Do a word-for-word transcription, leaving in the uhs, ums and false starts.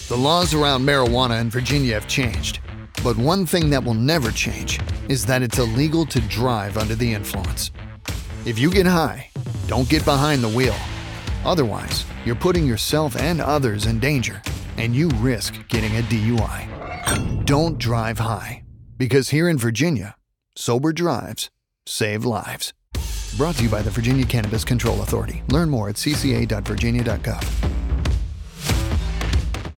The laws around marijuana in Virginia have changed, but one thing that will never change is that it's illegal to drive under the influence. If you get high, don't get behind the wheel. Otherwise, you're putting yourself and others in danger, and you risk getting a D U I. Don't drive high, because here in Virginia, sober drives save lives. Brought to you by the Virginia Cannabis Control Authority. Learn more at c c a dot virginia dot gov.